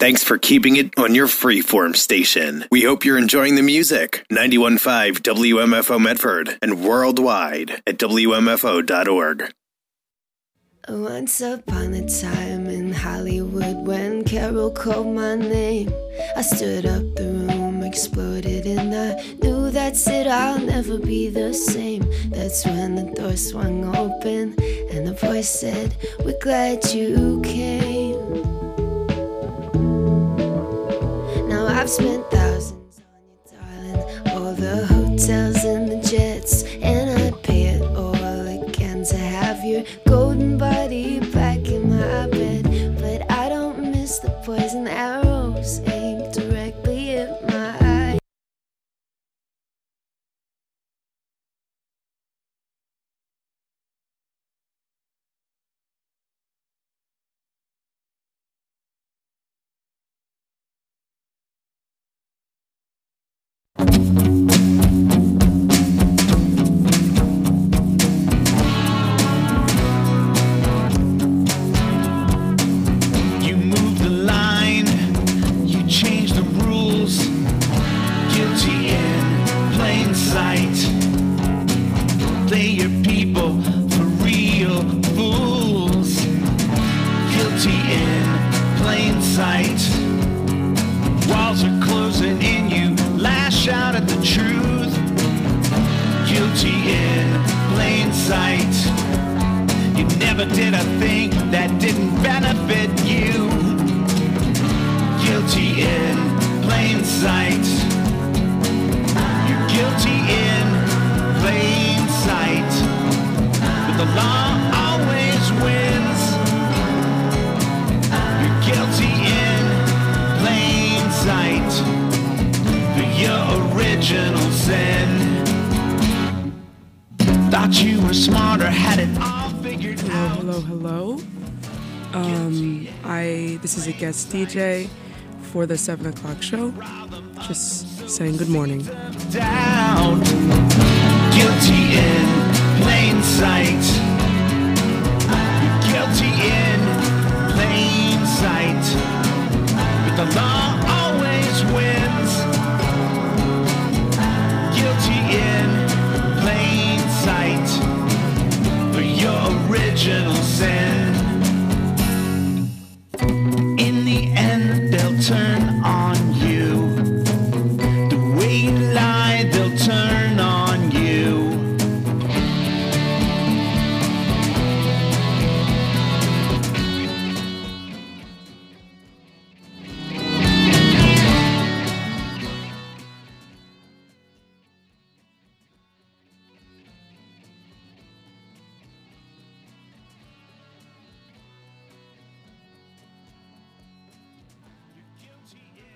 Thanks for keeping it on your freeform station. We hope you're enjoying the music. 91.5 WMFO Medford and worldwide at WMFO.org. Once upon a time in Hollywood, when Carol called my name, I stood up, the room exploded, and I knew that's it, I'll never be the same. That's when the door swung open and the voice said, "We're glad you came." Now I've spent thousands on you, darling, all the hotels and the jets, and I'd pay it all again to have your golden body back in my bed. But I don't miss the poison arrows aimed directly at my eye. You move the line, you change the rules. Guilty in plain sight. Play your people for real fools. Guilty in plain sight. Walls are closing in, you lash out at the truth. Guilty in plain sight. You never did a thing that didn't benefit you. Guilty in plain sight. You're guilty in plain sight. But the law always wins. You're guilty in plain sight for your original sin. Thought you were smarter, had it all figured out. Hello. This is a guest DJ for the 7 o'clock show. Just saying good morning. Down. Guilty in plain sight. You're guilty in plain sight. But the law always wins. Guilty in plain sight for your original sin. In the end, they'll turn on you. The way you lie, they'll turn on you. Guilty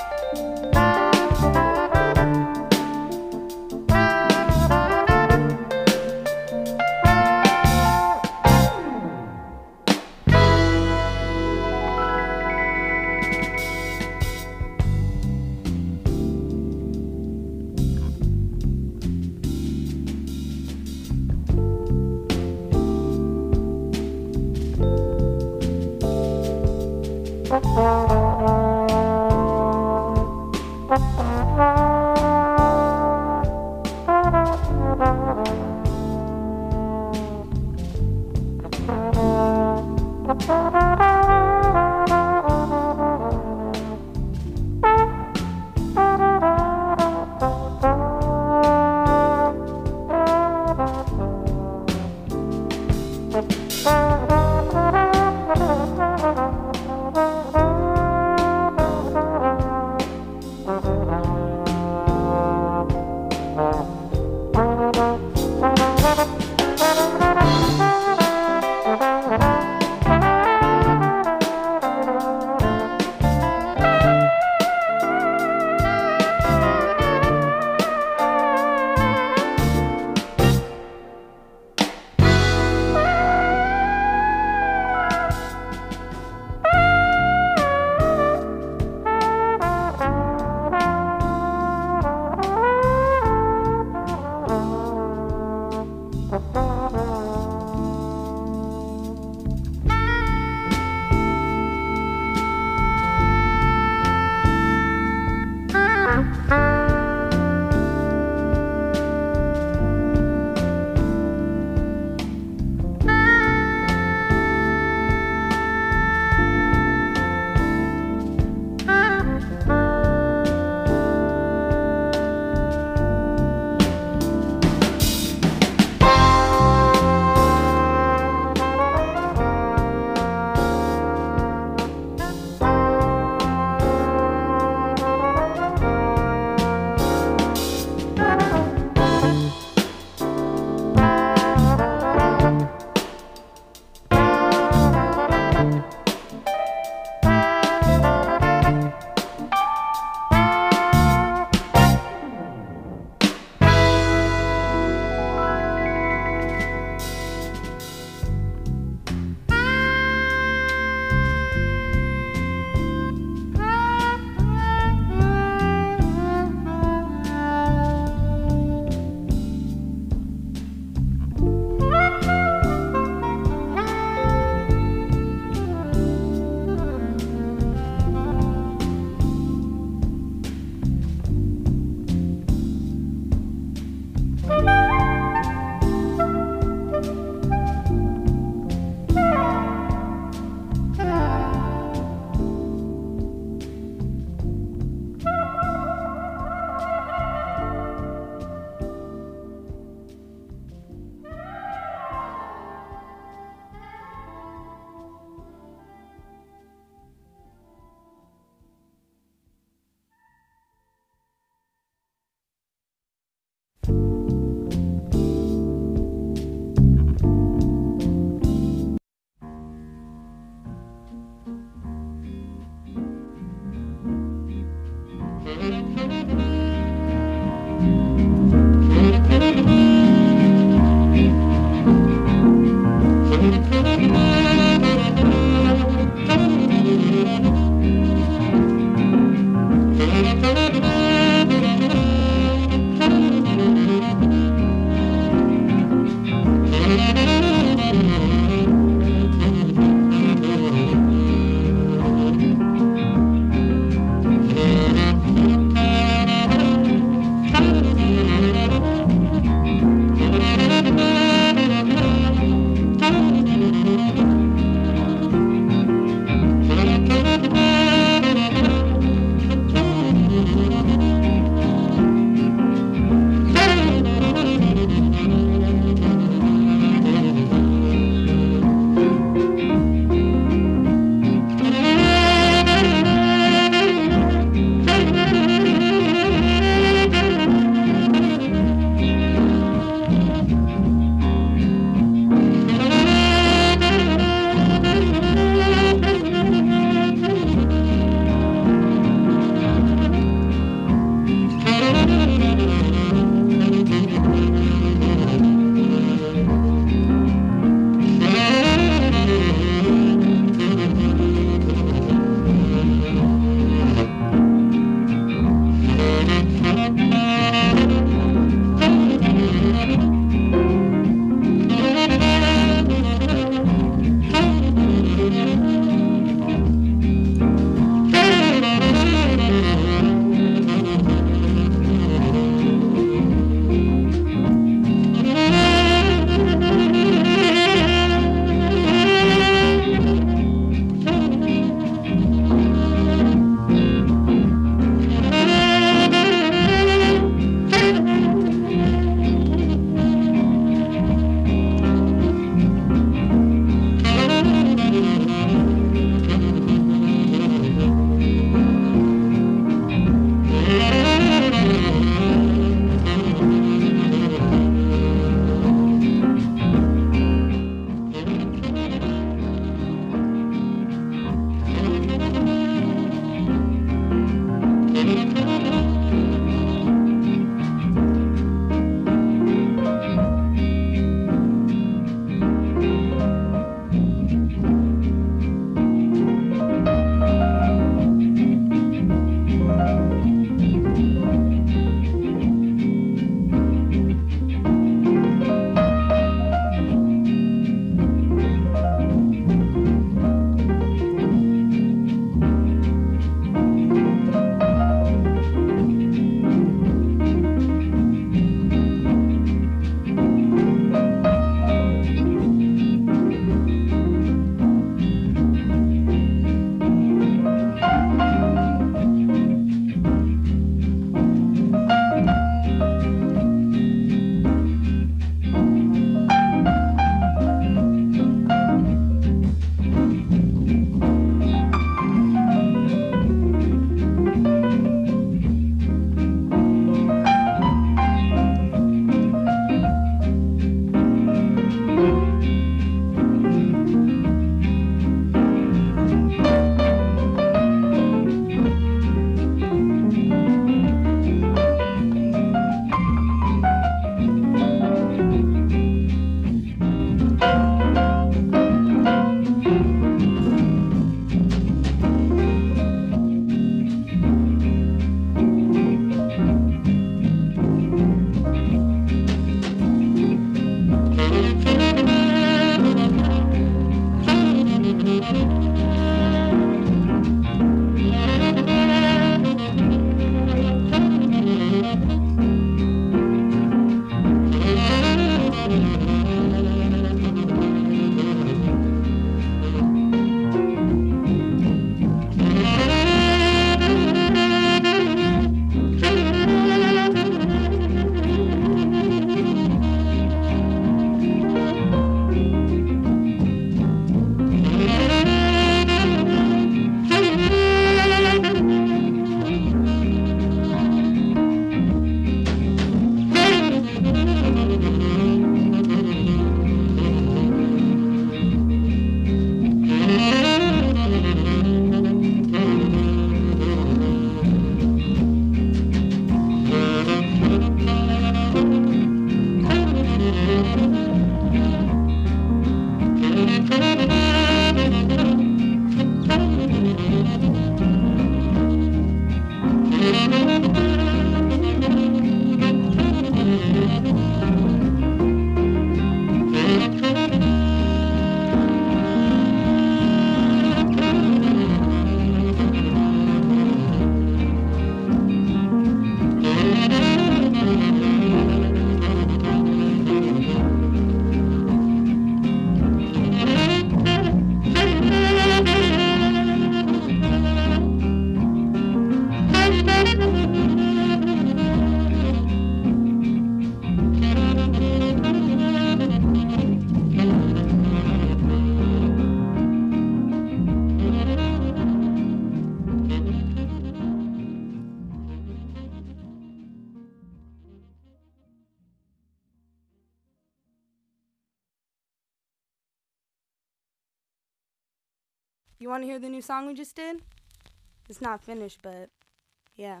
You want to hear the new song we just did? It's not finished, but yeah.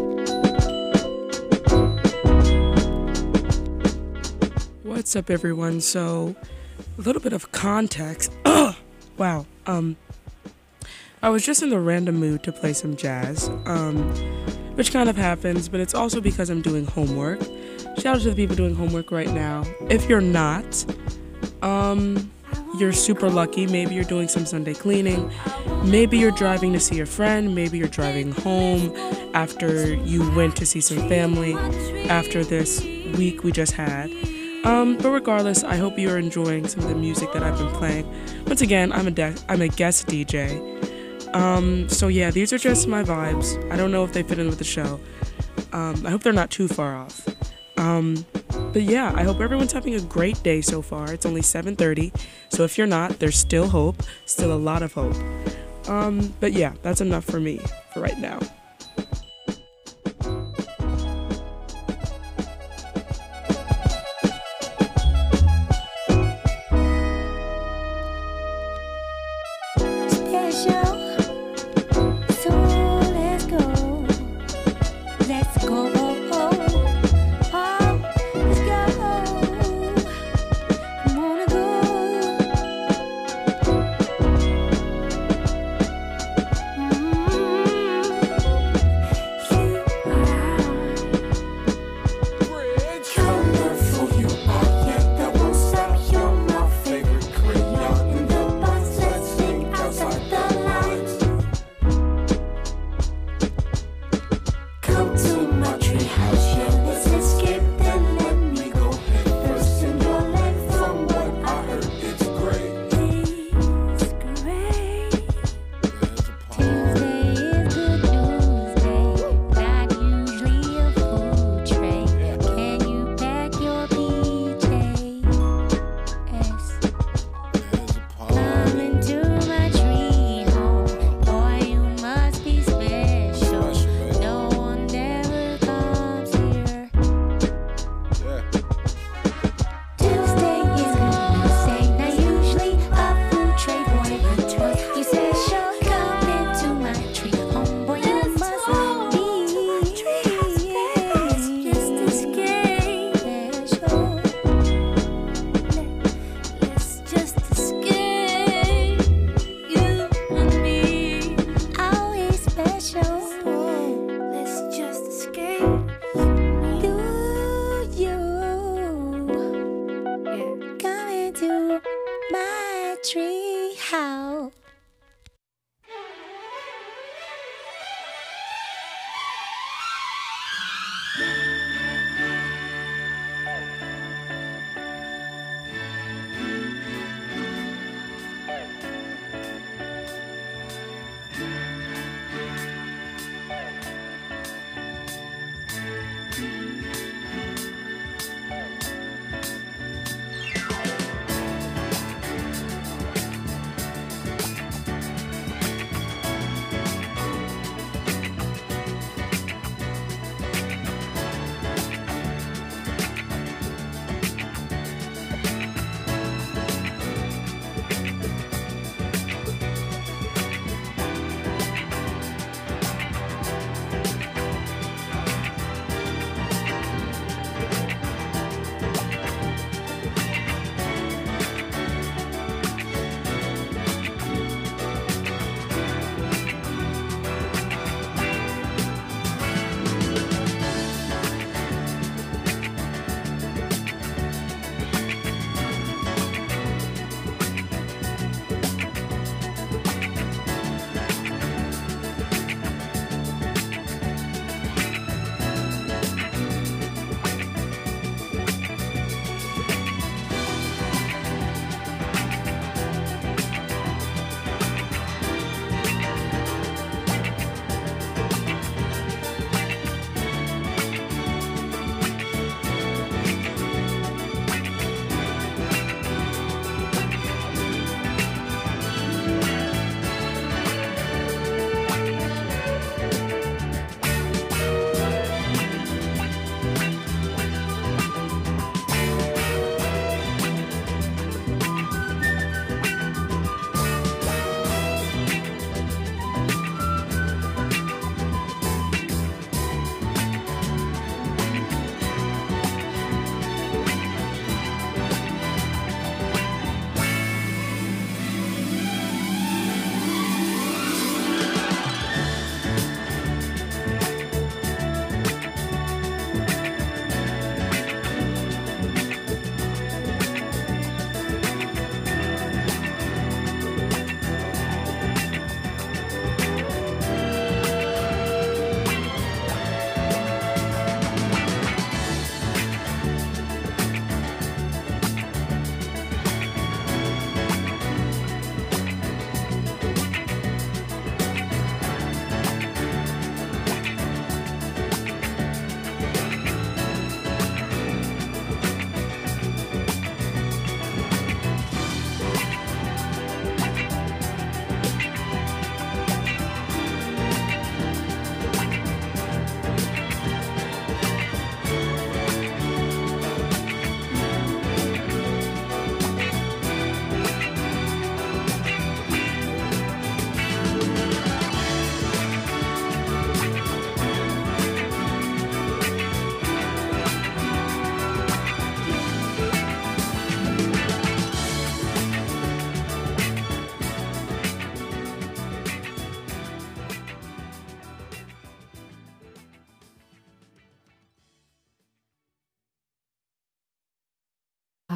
What's up, everyone? So, a little bit of context. Wow. I was just in the random mood to play some jazz, which kind of happens, but it's also because I'm doing homework. Shout out to the people doing homework right now. If you're not, you're super lucky. Maybe you're doing some Sunday cleaning. Maybe you're driving to see a friend. Maybe you're driving home after you went to see some family after this week we just had. But regardless, I hope you're enjoying some of the music that I've been playing. Once again, I'm a guest DJ. So yeah, these are just my vibes. I don't know if they fit in with the show. I hope they're not too far off. But yeah, I hope everyone's having a great day so far. It's only 7:30, so if you're not, there's still hope, still a lot of hope. But yeah, that's enough for me for right now. Come to my tree.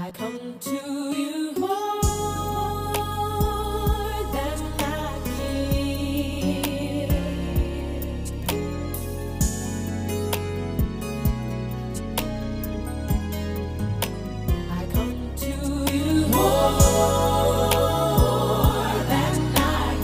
I come to you more than I give. I come to you more than I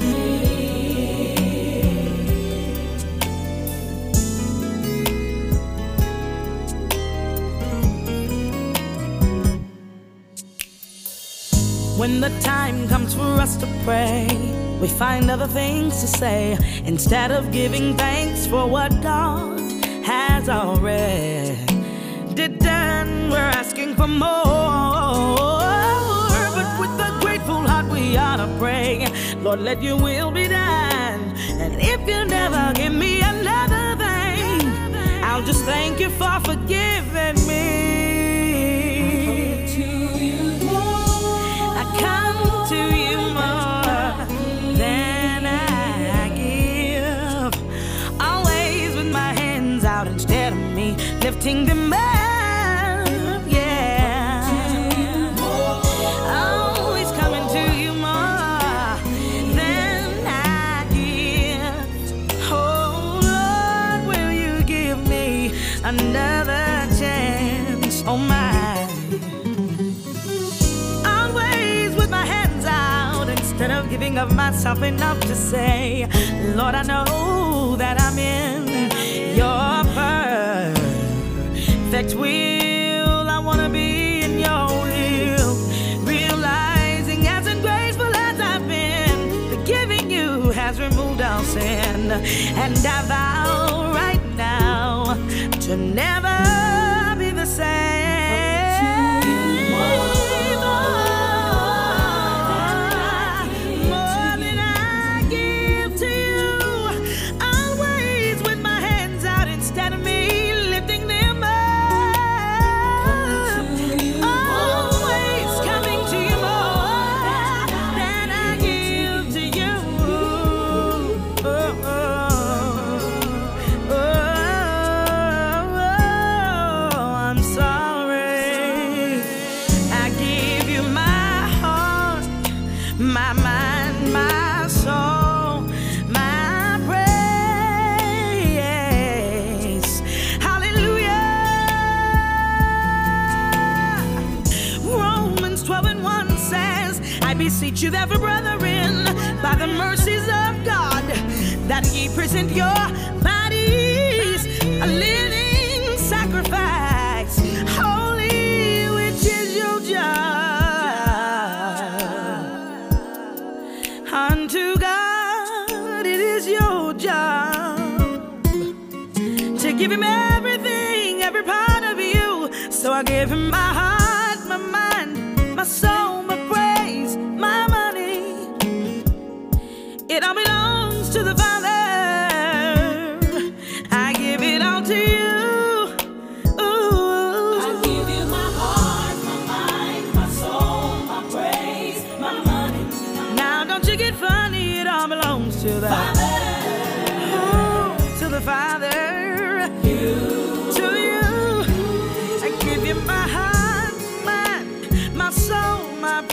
When the time comes for us to pray, we find other things to say instead of giving thanks for what God has already done. We're asking for more, but with a grateful heart we ought to pray, Lord, let your will be done. And if you never give me another thing, I'll just thank you for forgiving me. Come to you more than I give. Always with my hands out instead of me lifting them up, yeah. Always coming to you more than I give. Oh Lord, will you give me another chance? Oh my. Instead of giving of myself enough to say, Lord, I know that I'm in your perfect will. I want to be in your will, realizing as ungrateful as I've been, forgiving you has removed all sin. And I vow right now to never be the same. Beseech you therefore, brethren, by the mercies of God, that ye present your bodies a living sacrifice, holy, which is your job. Unto God it is your job to give him everything, every part of you. So I give him my heart, my mind, my soul, my praise, my money. It all belongs to the Father. I give it all to you. Ooh. I give you my heart, my mind, my soul, my praise, my money. Now don't you get funny, it all belongs to the Father. Ooh, to the Father. To you. I give you my heart, my soul, my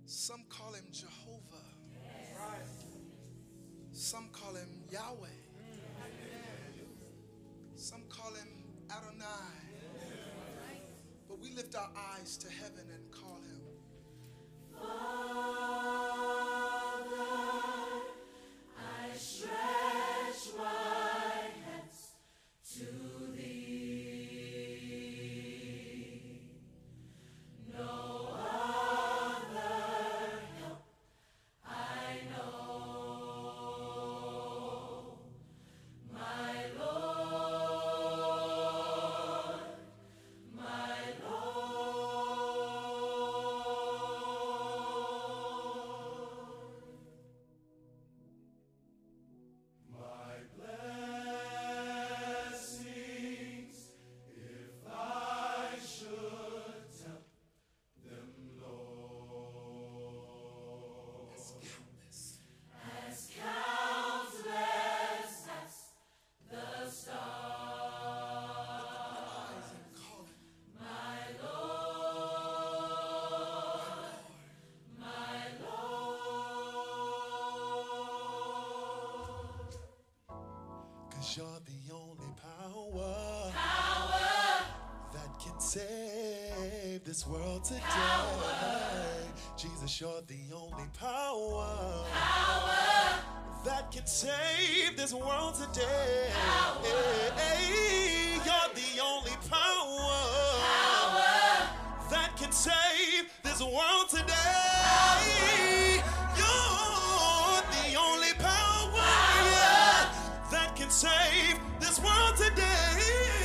Some call him Jehovah. Some call him Yahweh. Some call him Adonai. But we lift our eyes to heaven and call him Father. I stretch my hands to thee. No other help I know. My Lord, my My blessings, if I should tell them, Lord, as countless as the stars. My Lord, my Lord. 'cause you're the only power that can save this world today. Jesus, you're the only power that can save this world today. You're the only power that can save this world today. You're the only power that can save this world today.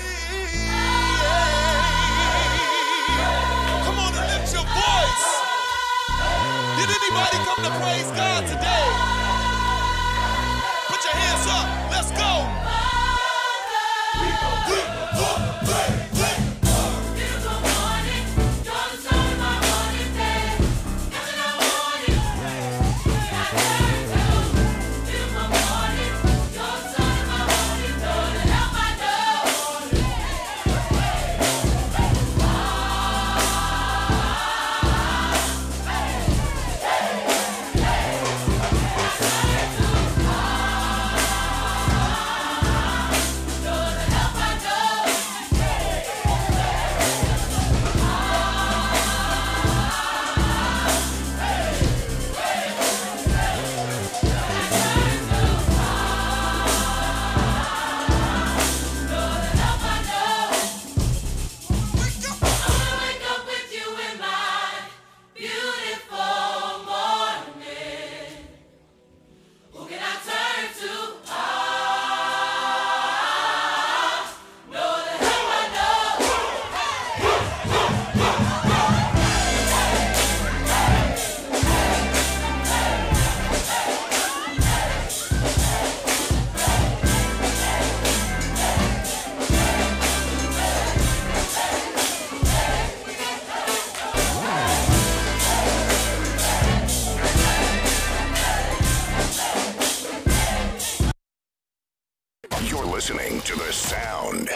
Come on and lift your voice. Did anybody come to praise God today? Put your hands up. Let's go. You're listening to The Sound.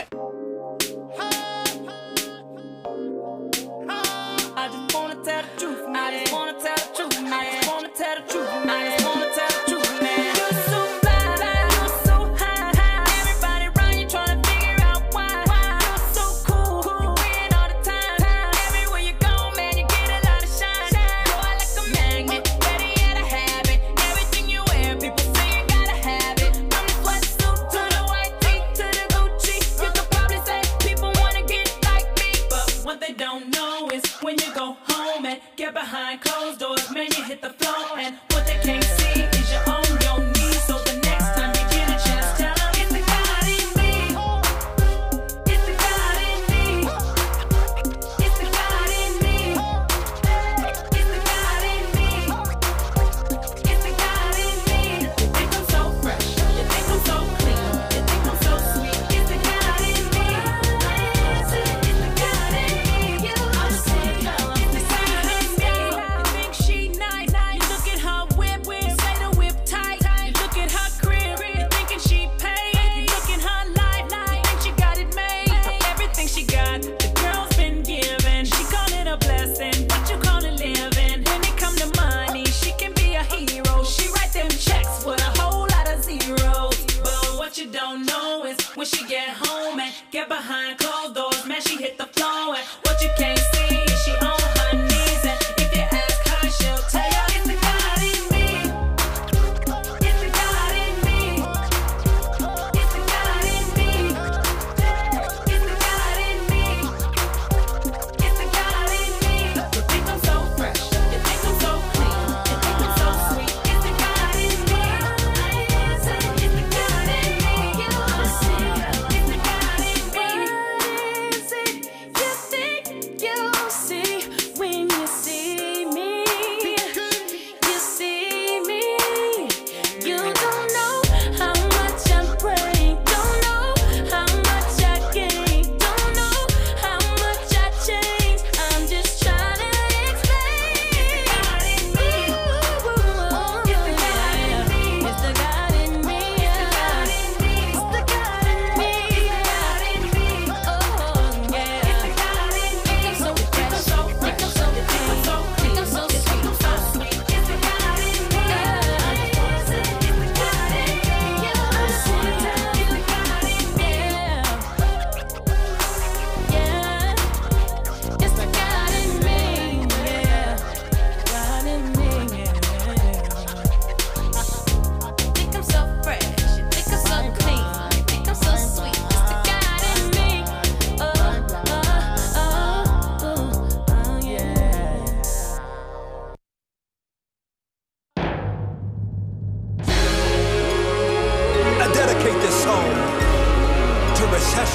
I just wanna tell the truth, man. I just wanna tell the truth, man. I just wanna tell the truth, man. I just wanna tell the truth, man. You're so fly, you're so high. Everybody around you tryna figure out why. You're so cool, you win all the time. Everywhere you go, man, you get a lot of shine. You're like a magnet, ready at a habit. Everything you wear, people say you gotta have it. From the sweatsuit to the white tee to the Gucci, you could probably say people wanna get like me, but what they don't know is when you go home and get behind closed doors, man, you hit the floor, and what they can't see is you're on your knees. So the next time you get a chance, tell them it's the God in me. It's the God in me. It's the God in me. It's the God in me. It's the God in me. You think I'm so fresh, you think I'm so clean, you think I'm so sweet. It's the God in me. It's the God in me. I'm a sinner. It's the God in me. You think she nice, you look at her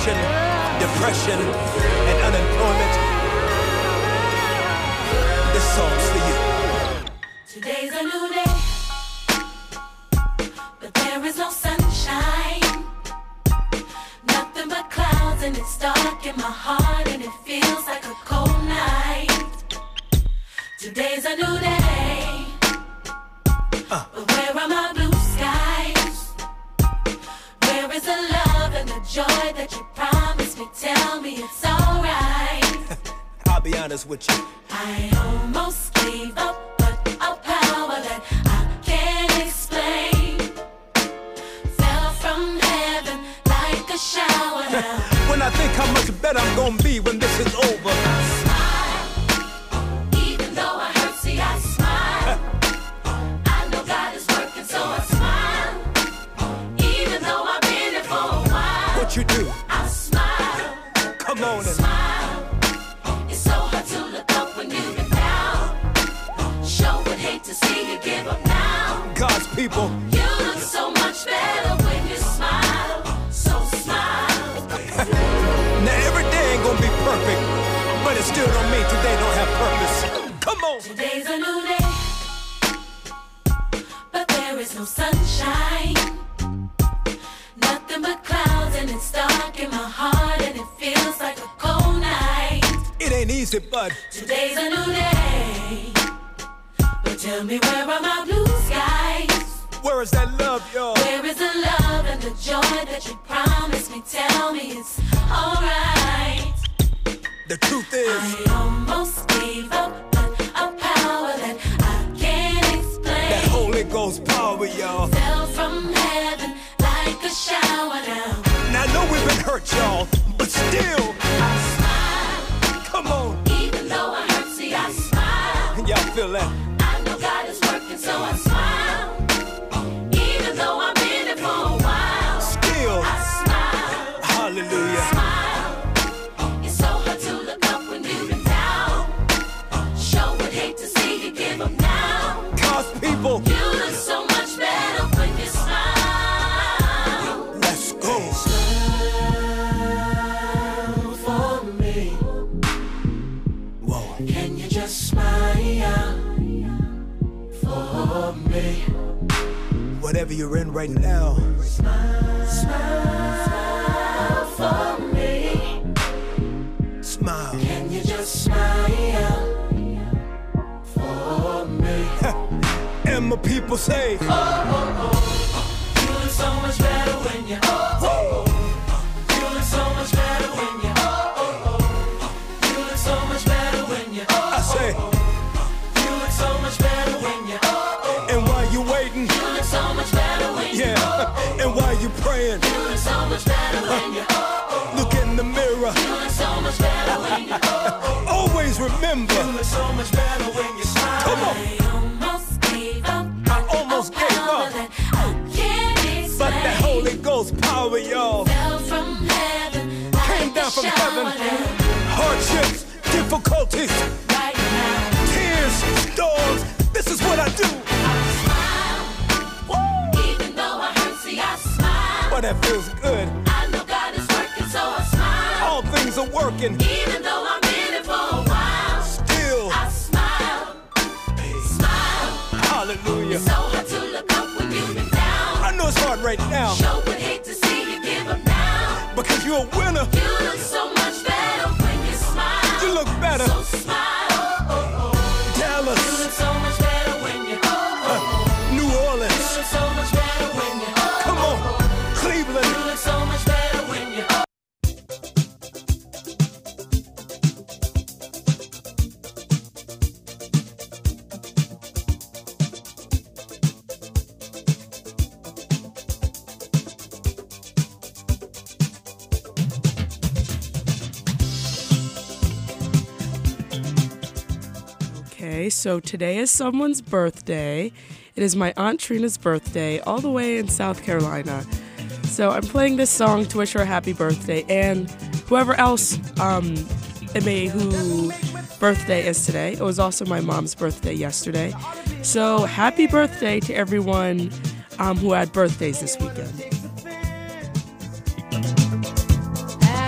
inflation, depression, and unemployment, this song's for you. Today's a new day, but there is no sunshine. Nothing but clouds and it's dark in my heart and it feels like a cold night. Today's a new day, but where are my blue skies? Where is the love and the joy that you promised me? Tell me it's alright. I'll be honest with you. I almost gave up, but a power that I can't explain fell from heaven like a shower now. When I think how much better I'm gonna be when this is over, I smile, even though I hurt, see I smile. I know God is working, so I smile. Even though I've been here for a while, what you do? I smile. Come on and Smile. It's so hard to look up when you've been down. Sure would hate to see you give up now. God's people. You look so much better when you smile. So smile. Now every day ain't gonna be perfect, but it still don't mean today don't have purpose. Come on. Today's a new day, but there is no sunshine. Nothing but clouds and it's dark in my heart and it feels like a cold night. It ain't easy, but today's a new day. But tell me, where are my blue skies? where is that love, y'all? Where is the love and the joy that you promised me? Tell me it's alright. The truth is, I almost gave up, but a power that I can't explain. that Holy Ghost power, y'all. Fell from heaven like a shower now. Now I know we've been hurt, y'all, but still, I smile. come on. Even though I hurt, see I smile. Y'all feel that? I know God is working, so I smile. Even though I've been here for a while, Still, I smile. hallelujah. Smile. It's so hard to look up when you've been down. Sure would hate to see you give up now. God's people, You look so much better when you smile. let's go. Smile for me. Whoa. Can you just smile for me? Whatever you're in right now, Smile for me. smile. Can you just smile for me? And my people say, You look so much better when you. You look so much better when you. You look so much better when you. I say, You look so much better when you. and while you waiting, You look so much better when you. yeah, and while you praying, You look so much better when you. look in the mirror. You look so much better when you. Always remember, You look so much better when you smile. come on. I almost gave up. I almost gave Power up, that I can't explain. but that Holy Ghost power, y'all, Fell from heaven. came like down a from shower heaven. down. Hardships, difficulties, Right now. tears, storms. This is what I do. I smile. Even though I hurt, see I smile. But that feels good. I know God is working, so I smile. All things are working. Even though I'm in it for a while, Still, I smile. Smile. hallelujah. So hard to look up when you've been down. I know it's hard right now, Sure would hate to see you give up now. because you're a winner. You look so much better when you smile. You look better. So smile. You Dallas, look so much better when you. New You Orleans, look so much better when you. come on, Cleveland. You look so much better when you. Okay, so today is someone's birthday. It is my Aunt Trina's birthday, all the way in South Carolina. So I'm playing this song to wish her a happy birthday, and whoever else it may who birthday is today. It was also my mom's birthday yesterday. So happy birthday to everyone who had birthdays this weekend.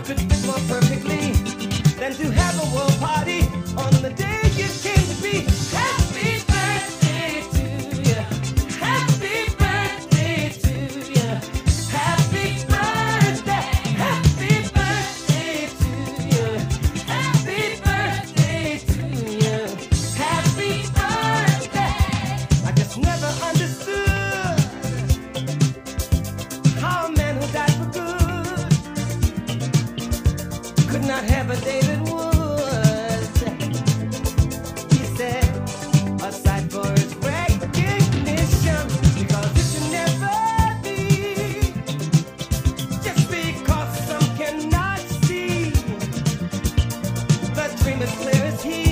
What could fit more perfectly than to have a world party on the day you came to be? Happy birthday to you. Happy birthday to you. Happy birthday. Happy birthday to you. Happy birthday to you. Happy birthday. I just never understood how a man who died for good could not have a David Woods. He said, aside for his recognition, because it should never be just because some cannot see. The dream is clear as he,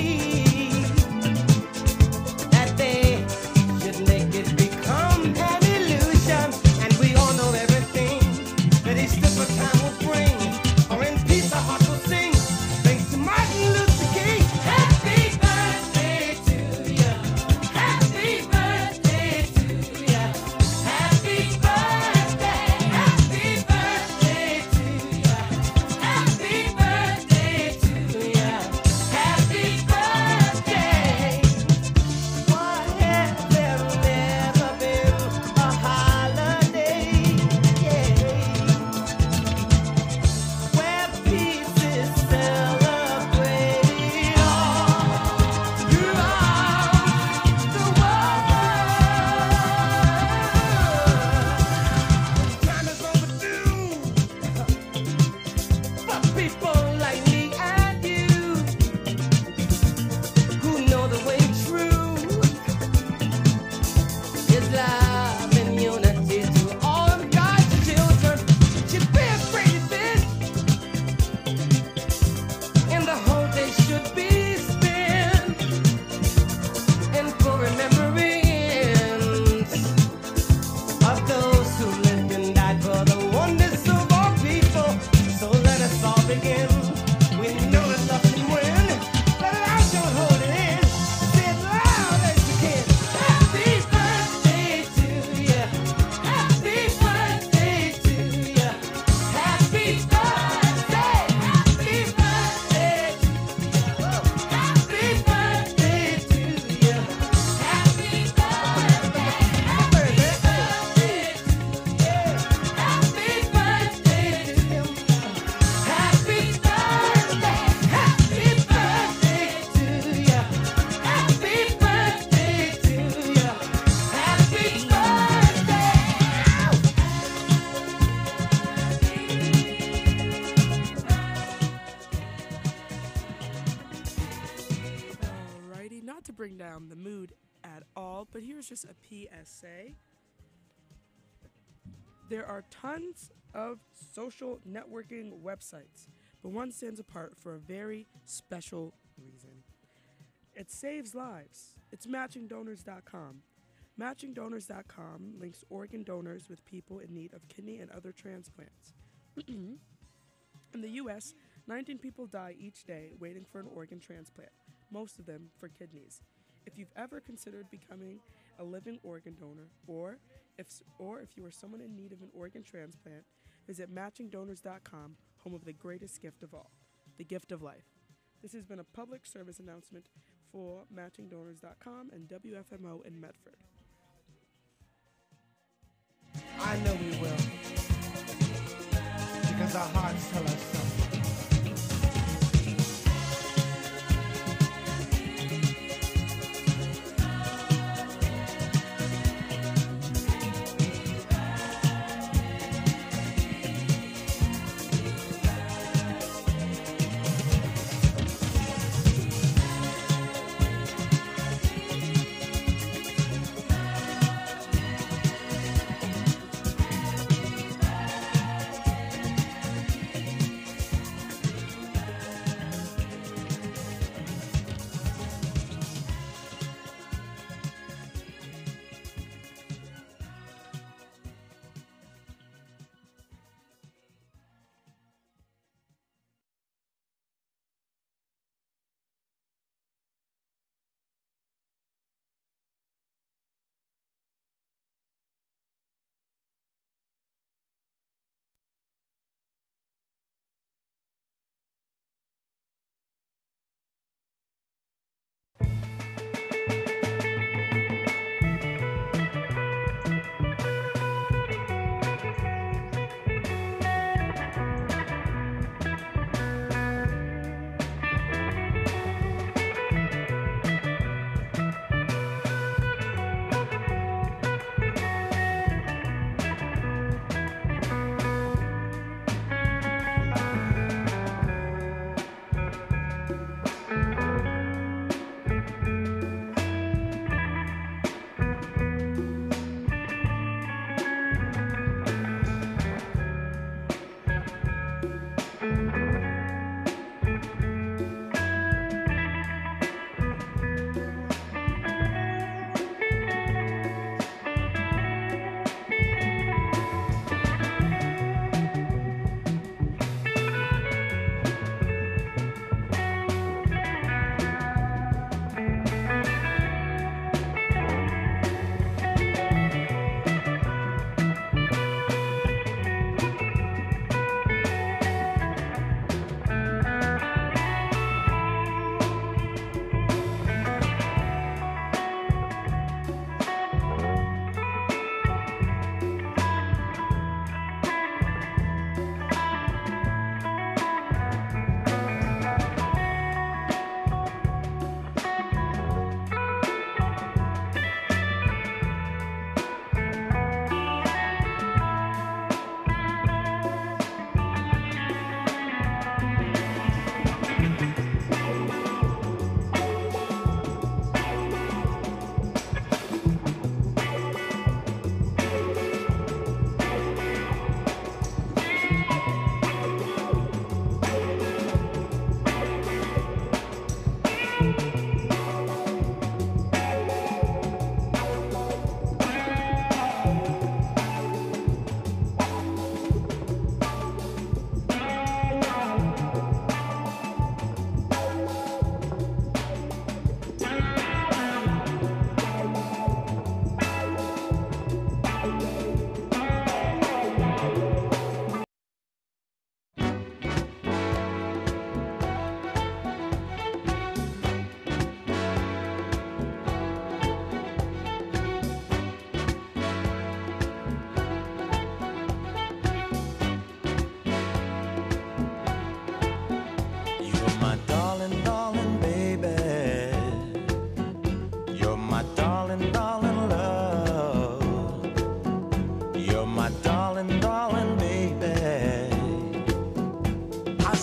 that they should make it become an illusion. And we all know everything that each different time will bring. Or in peace our hearts will sing. Thanks to Martin Luther King. Happy birthday to you. Happy birthday to you. Happy birthday. Happy birthday to you. Happy birthday to you. Happy birthday. Why has there never been a holiday? Where peace is celebrated all throughout the world. Time is overdue for people like me and you who know the way true is love and unity to all of God's children. Should be afraid of this, and the whole day should be spent in full remembrance of those who lived and died for the oneness of all people. So let us all begin. We know that love can win, but love don't hold it in. Say it loud as you can. Happy birthday to you. Happy birthday to you. Happy birthday. Happy birthday to you. Happy birthday to you. Happy birthday. Happy birthday to you. Happy birthday to you. Happy birthday. Happy birthday to you. Happy birthday to you. Happy Alrighty, not to bring down the mood at all, but here's just a PSA. There are tons of social networking websites, but one stands apart for a very special reason. It saves lives. It's MatchingDonors.com. MatchingDonors.com links organ donors with people in need of kidney and other transplants. In the U.S., 19 people die each day waiting for an organ transplant, most of them for kidneys. If you've ever considered becoming a living organ donor, or if you are someone in need of an organ transplant, visit MatchingDonors.com, home of the greatest gift of all, the gift of life. This has been a public service announcement for MatchingDonors.com and WFMO in Medford. I know we will, because our hearts tell us so.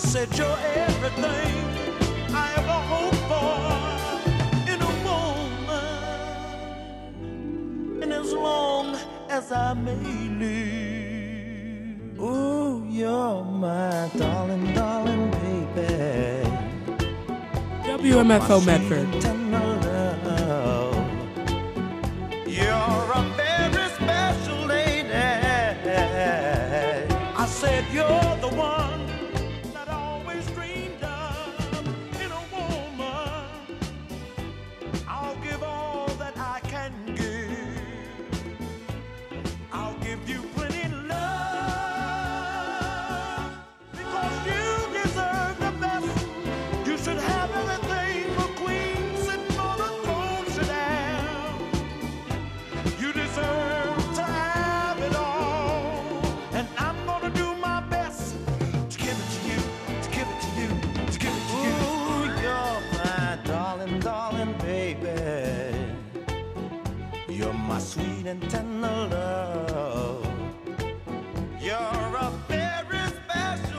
said you're everything I ever hoped for in a woman. And as long as I may live, ooh, you're my darling, darling baby. WMFO Medford. You're a very special lady. I said you're the one.